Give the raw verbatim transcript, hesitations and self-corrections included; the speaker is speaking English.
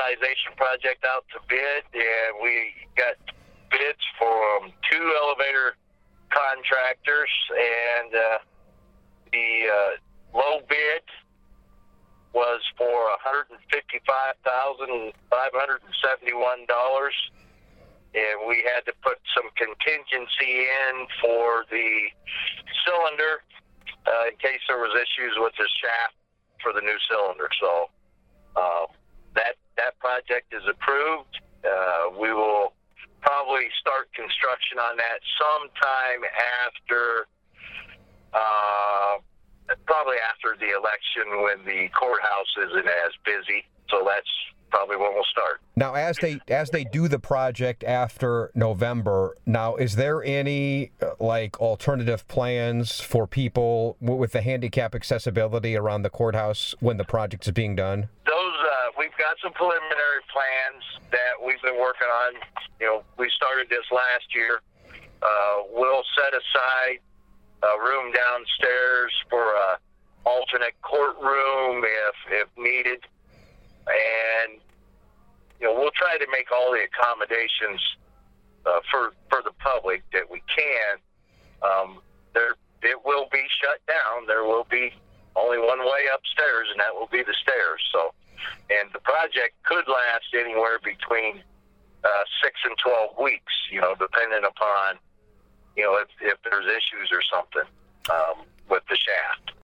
revitalization project out to bid, and we got bids from two elevator contractors, and uh, the uh, low bid was for one hundred fifty-five thousand five hundred seventy-one dollars, and we had to put some contingency in for the cylinder uh, in case there was issues with the shaft for the new cylinder. So uh, that that project is approved. Uh, we will probably start construction on that sometime after, uh, probably after the election when the courthouse isn't as busy. So that's probably when we'll start. Now, as they as they do the project after November, now is there any uh, like alternative plans for people w- with the handicap accessibility around the courthouse when the project is being done? Those uh, we've got some preliminary plans that we've been working on. You know, we started this last year. Uh, we'll set aside a room downstairs for a alternate courtroom if if needed. And, you know, we'll try to make all the accommodations uh, for for the public that we can. Um, there, it will be shut down. There will be only one way upstairs, and that will be the stairs. So, and the project could last anywhere between uh, six and twelve weeks, you know, depending upon, you know, if, if there's issues or something um, with the shaft.